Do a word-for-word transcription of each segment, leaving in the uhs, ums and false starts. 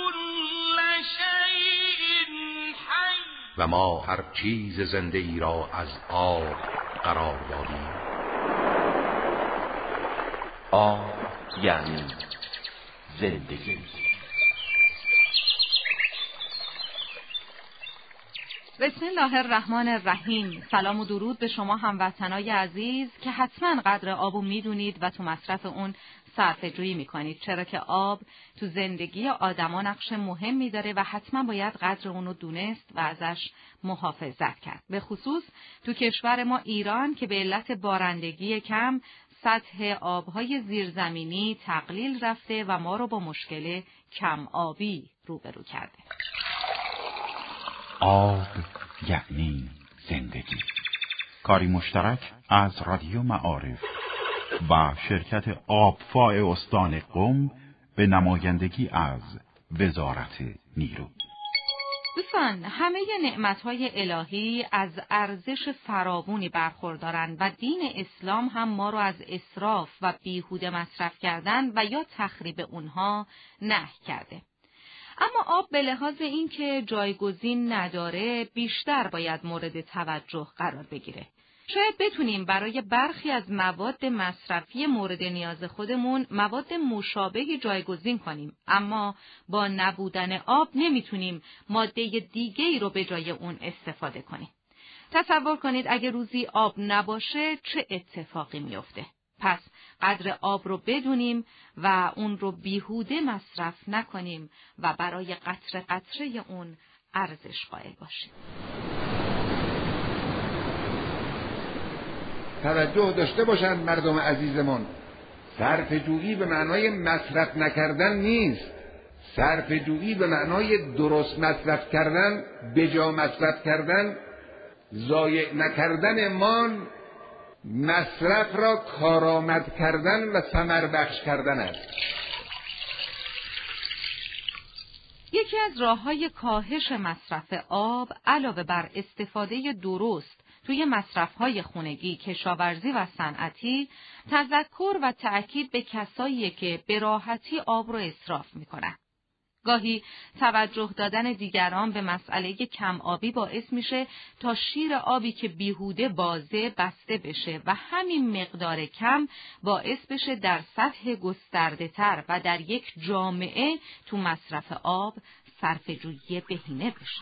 و ما هر چیز زنده ای را از آب قرار دادیم. آب یعنی زندگی. بسم الله الرحمن الرحیم. سلام و درود به شما هموطنای عزیز که حتما قدر آبو میدونید و تو مصرف اون صرفه‌جویی میکنید، چرا که آب تو زندگی آدما نقش مهمی داره و حتما باید قدر اونو دونست و ازش محافظت کرد. به خصوص تو کشور ما ایران که به علت بارندگی کم سطح آبهای زیرزمینی تقلیل رفته و ما رو با مشکل کم آبی روبرو کرده. آب یعنی زندگی. کاری مشترک از رادیو معارف و شرکت آبفاع استان قم به نمایندگی از وزارت نیرو. دوستان، همه نعمت‌های الهی از ارزش فراوانی برخوردارند و دین اسلام هم ما رو از اسراف و بیهوده مصرف کردن و یا تخریب اونها نهی کرده. اما آب به لحاظ این که جایگزین نداره بیشتر باید مورد توجه قرار بگیره. شاید بتونیم برای برخی از مواد مصرفی مورد نیاز خودمون مواد مشابهی جایگزین کنیم، اما با نبودن آب نمیتونیم ماده دیگه‌ای رو به جای اون استفاده کنیم. تصور کنید اگه روزی آب نباشه چه اتفاقی میفته. پس قدر آب رو بدونیم و اون رو بیهوده مصرف نکنیم و برای قطره قطره اون ارزش قائل باشیم. توجه داشته باشند مردم عزیزمون، صرفه‌جویی به معنای مصرف نکردن نیست. صرفه‌جویی به معنای درست مصرف کردن، بجا مصرف کردن، ضایع نکردن مان، مصرف را کارآمد کردن و ثمر بخش کردن است. یکی از راه‌های کاهش مصرف آب علاوه بر استفاده درست توی مصرف‌های خانگی، کشاورزی و صنعتی، تذکر و تأکید به کسایی که به راحتی آب رو اسراف می‌کنن. گاهی توجه دادن دیگران به مسئله کم آبی باعث میشه تا شیر آبی که بیهوده بازه بسته بشه و همین مقدار کم باعث بشه در سطح گسترده تر و در یک جامعه تو مصرف آب صرفه‌جویی بهینه بشه.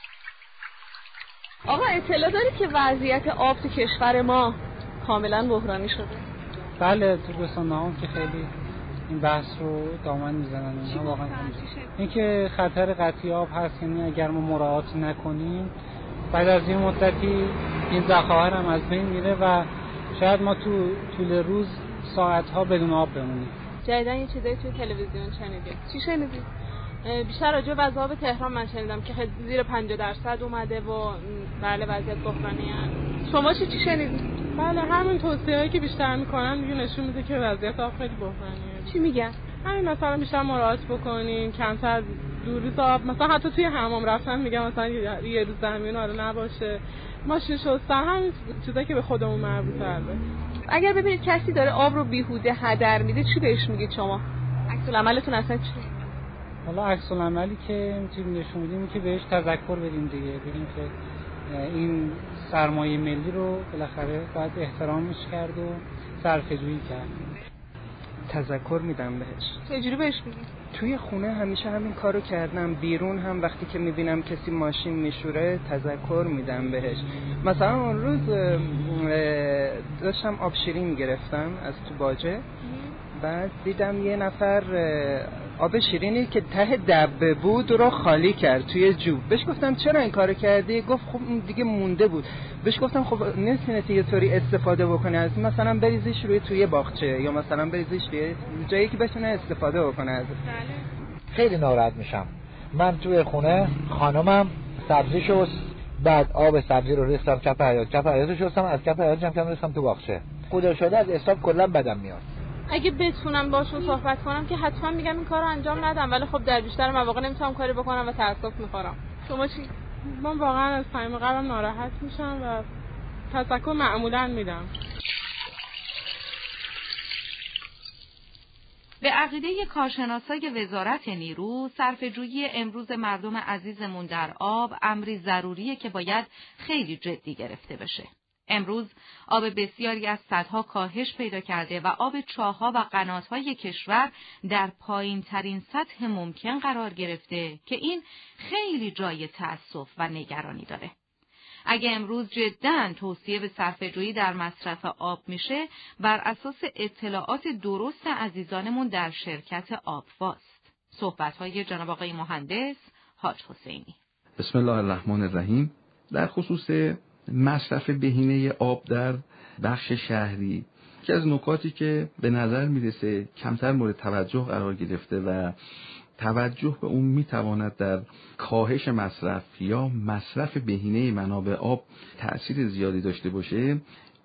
آقا اطلاع داری که وضعیت آب تو کشور ما کاملا بحرانی شده؟ بله، تو رسانه هم که خیلی این بحث رو دامن میزنن. اینها واقعا این که خطر قطعی آب هست، یعنی اگر ما مراعات نکنیم بعد از این مدتی این ذخایر هم از بین میره و شاید ما تو طول روز ساعت‌ها بدون آب بمونیم. جدیدن یه چیزایی توی تلویزیون شنیدی؟ چی شنیدی؟ بیشتر راجع به وضع آب تهران من شنیدم که خیلی زیر پنجاه درصد اومده و بله وضعیت بحرانی هست. شما چی چی شنیدی؟ بله، همین توصیه‌ای که بیشتر میکنن دیگه نشون میده که وضعیت آب خیلی بحرانیه. چی میگن؟ همین مثلا بیشتر مراعات بکنین، کمتر دوریز آب، مثلا حتی توی حمام رفتن میگن مثلا یه روز زمین آره نباشه، ماشین شستن، همین چیزایی که به خودمون مربوطه. البته اگر ببینید کسی داره آب رو بیهوده هدر میده چی بهش میگید شما؟ عکس العملتون اصلا چیه؟ حالا عکس العملی که میتونیم نشون بدیم که بهش تذکر بدیم دیگه، ببینیم که این سرمایه ملی رو بالاخره باید احترامش کرد و صرفه‌جویی کرد. تذکر میدم بهش. چجوری بهش میگی؟ توی خونه همیشه همین کارو کردم، بیرون هم وقتی که میبینم کسی ماشین میشوره تذکر میدم بهش. مثلا اون روز داشتم آب شیرین گرفتم از تو باجه، بعد دیدم یه نفر آب شیرینی که ته دبه بود رو خالی کرد توی جوب. بهش گفتم چرا این کارو کردی؟ گفت خب دیگه مونده بود. بهش گفتم خب نمی‌تونی یه طوری استفاده بکنی از مثلا بریزیش روی توی باغچه یا مثلا بریزیش توی جایی که بتونه استفاده بکنه ازش. خیلی ناراحت میشم. من توی خونه خانمم سبزی شست، بعد آب سبزی رو ریختم کف حیاط، کف حیاط شستم، از کف حیاط کم کم ریختم تو باغچه. خدا شده از اسراف کلا بدم میاد. اگه بتونم باشون صحبت کنم که حتما میگم این کارو انجام ندم، ولی خب در بیشتر مواقع نمیتونم کاری بکنم و تاسف میخورم. شما چی؟ من واقعا از صمیم قلبم ناراحت میشم و تذکر معمولا میدم. به عقیده کارشناسای وزارت نیرو، صرفه‌جویی امروز مردم عزیزمون در آب امری ضروریه که باید خیلی جدی گرفته بشه. امروز آب بسیاری از سدها کاهش پیدا کرده و آب چاه‌ها و قنات‌های کشور در پایین‌ترین سطح ممکن قرار گرفته که این خیلی جای تأسف و نگرانی داره. اگه امروز جداً توصیه به صرفه‌جویی در مصرف آب میشه، بر اساس اطلاعات درست عزیزانمون در شرکت آبفاست. صحبت‌های جناب آقای مهندس حاج حسینی. بسم الله الرحمن الرحیم. در خصوص مصرف بهینه آب در بخش شهری، که از نکاتی که به نظر میرسه کمتر مورد توجه قرار گرفته و توجه به اون میتواند در کاهش مصرف یا مصرف بهینه منابع آب تأثیر زیادی داشته باشه،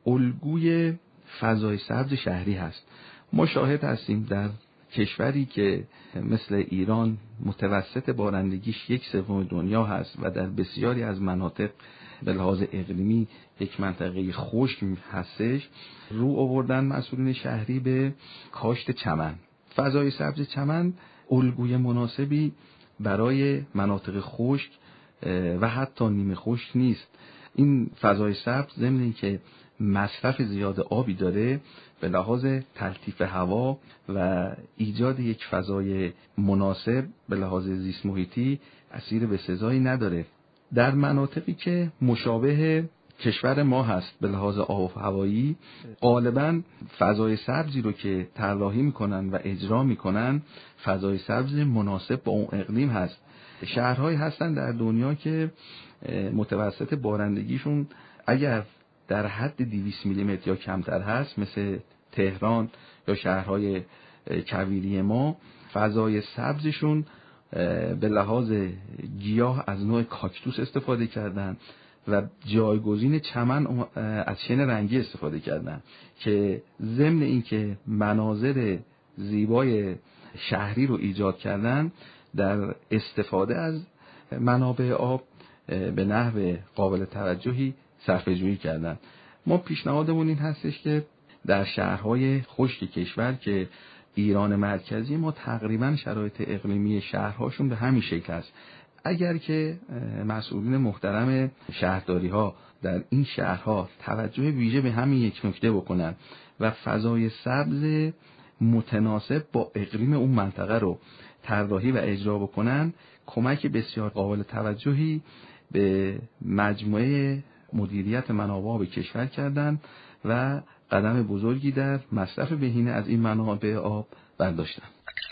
الگوی فضای سبز شهری هست. ما شاهد هستیم در کشوری که مثل ایران متوسط بارندگیش یک سوم دنیا هست و در بسیاری از مناطق به لحاظ اقلیمی یک منطقه خشک هستش، رو آوردن مسئولین شهری به کاشت چمن. فضای سبز چمن الگوی مناسبی برای مناطق خشک و حتی نیمه خشک نیست. این فضای سبز ضمن اینکه مصرف زیاد آبی داره، به لحاظ تلطیف هوا و ایجاد یک فضای مناسب به لحاظ زیست محیطی اثر بسزایی نداره. در مناطقی که مشابه کشور ما هست به لحاظ آب و هوایی، غالباً فضای سبزی رو که طراحی میکنن و اجرا میکنن فضای سبز مناسب با اون اقلیم هست. شهرهایی هستن در دنیا که متوسط بارندگیشون اگر در حد دویست میلیمتر یا کمتر هست، مثل تهران یا شهرهای کویری ما، فضای سبزشون به لحاظ گیاه از نوع کاکتوس استفاده کردن و جایگزین چمن از شن رنگی استفاده کردن که ضمن اینکه مناظر زیبای شهری رو ایجاد کردن، در استفاده از منابع آب به نحو قابل توجهی صرفه‌جویی کردن. ما پیشنهادمون این هستش که در شهرهای خشک کشور که ایران مرکزی، ما تقریبا شرایط اقلیمی شهرهاشون به همین شکل است. اگر که مسئولین محترم شهرداری ها در این شهرها توجه ویژه به همین یک نکته بکنن و فضای سبز متناسب با اقلیم اون منطقه رو طراحی و اجرا بکنن، کمک بسیار قابل توجهی به مجموعه مدیریت منابع آب کشور کردن و قدم بزرگی در مصرف بهینه از این منابع آب برداشتن.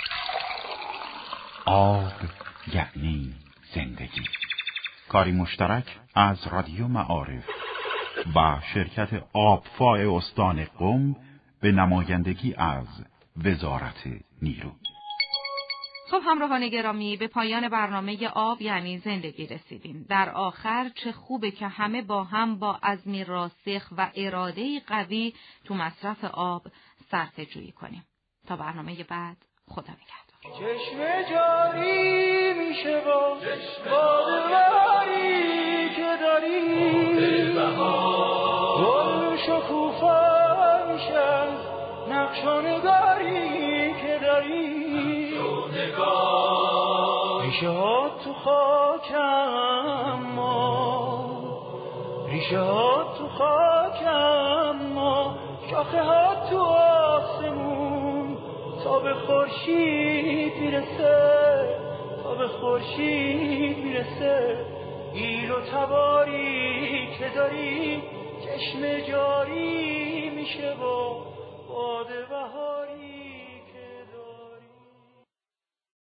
آب یعنی زندگی. کاری مشترک از رادیو معارف و شرکت آبفاء استان قم به نمایندگی از وزارت نیرو. خب همراهان گرامی، به پایان برنامه آب یعنی زندگی رسیدیم. در آخر چه خوبه که همه با هم با عزمی راسخ و اراده‌ای قوی تو مصرف آب صرفه‌جویی کنیم. تا برنامه بعد، خدا نگهدار. چشم جاری میشه با بادواری که داری، گل شکوفا میشن نقش و نگاری که داری، ریشه ها تو خاکم ما، ریشه ها تو خاکم ما، شاخه ها تو آسمون، تا به خورشید میرسه، تا به خورشید میرسه، ایل و تباری که داری چشم جاری میشه با